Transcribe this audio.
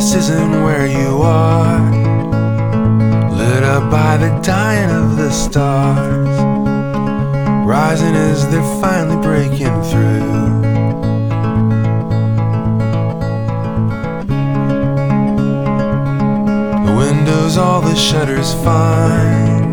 this isn't where you are, lit up by the dying of the stars, rising as they're finally breaking through. The windows, all the shutters fine,